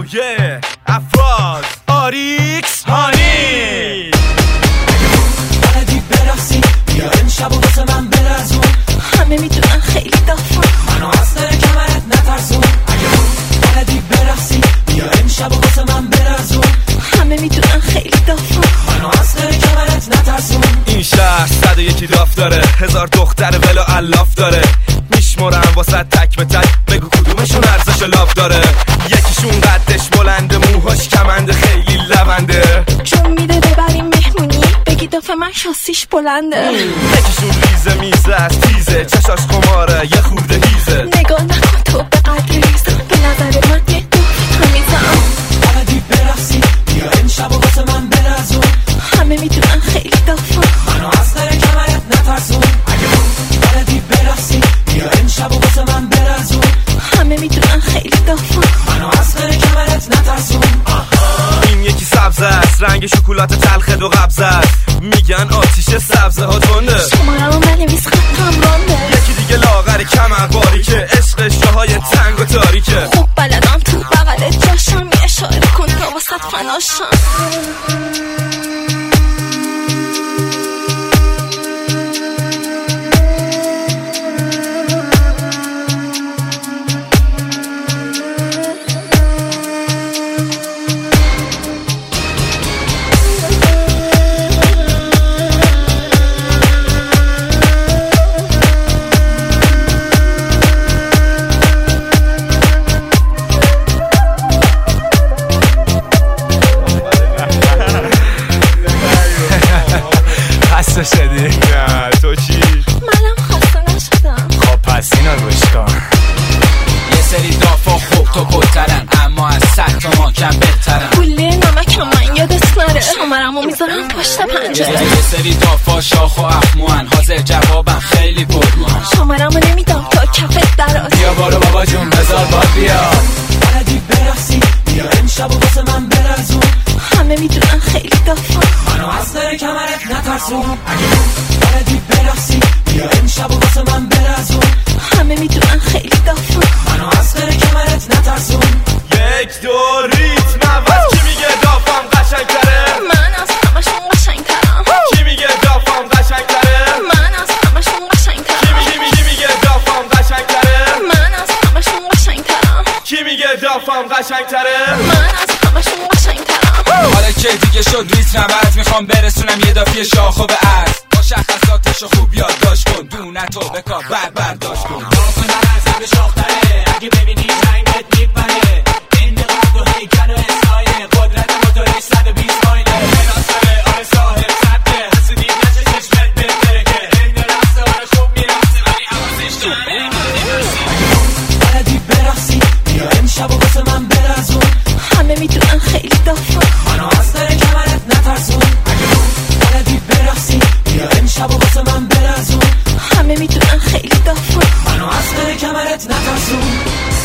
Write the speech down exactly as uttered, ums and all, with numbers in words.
یه افراز آریکس هانی بلدی برقصی بیا امشب و واسه من برزون همه میدونن خیلی دافم منو از در کمرت نترسون بلدی برقصی بیا امشب و واسه من برزون همه میدونن خیلی دافم منو از در کمرت نترسون. این شهر صد و یکی داف داره، هزار دختر ولو الاف داره، میشمرم واسه تک به تک بگو کدومشون ارزش لاف داره. یکیشون قدش بلنده، موهاش کمنده، خیلی لونده، چون میده ببریم مهمونی بگی دافه من شاسیش بلنده. یکیشون ریزه میزه از تیزه، چشاش قماره یه خورده هیزه. نگاه نکن تو به قدر ریزم، به نظر من یه دافه تمیزم. بلدی برقصی بیا امشب و واسه من برزون همه میدونن خیلی دافم منو از در کمرت نترسون. بلدی برقصی بیا امشب و واسه من برزون همه میدونن خیلی دافم منو از در کمرت نترسون. این یکی سبز است، رنگ شکلات تلخ دو قبض است، میگن آتیش سبزه ها تنده. شمارمو بنویس خطم رانده. یکی دیگه لاغر کمر باری که عشقش جاهای تنگ و تاریکه. خوب بلدم تو بغلت جاشم، یه اشاره کن تا واسط فناشم. خسته شدی؟ نه تو چی؟ منم خسته نشدم. خب پس اینو گوش کن. یه سری دافا خوب تو بلترن، اما از صد تا ما کم بهترن. گوله نمکم من یادت نره، شمارمو میذارم پشت پنجره. یه سری دافا شاخ و اخموان، حاضر جوابم خیلی پرگوان. شمارمو نمیدم تا کفت درات. بیا بارو بابا جون بذار باد بیا. بلدی برقصی بیا امشب و واسه من برزون همه میدونن خیلی دافم منو از در کمرت نترسون. بلدی برقصی بیا امشب و واسه من برزون همه میدونن خیلی دافم منو از در کمرت نترسون. یک دو ریتم عوض، کی میگه دافم قشنگتره؟ من از همشون قشنگترم. کی میگه دافم قشنگتره؟ من از همشون کی قشنگترم. میگه کی میگه دافم قشنگتره؟ من از همشون قشنگترم. کی میگه دافم قشنگتره؟ من از همشون قشنگترم. حالا که دیگه شد ریتم عوض، میخوام برسونم یه دافی شاخو به عرض. مشخصاتشو خوب یادداشت کن، دونتو به کار بر برداشت کن. آقا نرزم به شاختره، اگه ببینی رنگت میپره. این قد و هیکل و اسایه، قدرت موتورش صد و بیست مایله. مناسبه آره صاحب صده، حسودی نشه چشمت بهتره که این رقصه آره خوب میرقصه ولی حواسش داره. بلدی برقصی بیا امشب و واسه من برزون همه میدونن خیلی دافم منو از در کمرت نترسون. بلدی برقصی بیا امشب و واسه من برزون همه میدونن خیلی دافم منو از در کمرت نترسون.